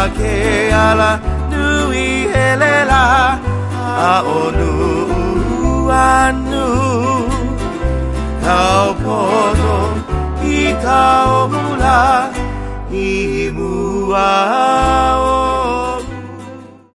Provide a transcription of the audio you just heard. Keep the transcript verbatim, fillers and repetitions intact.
ke ala nui helela a onu anu kau pono i kau mula i mua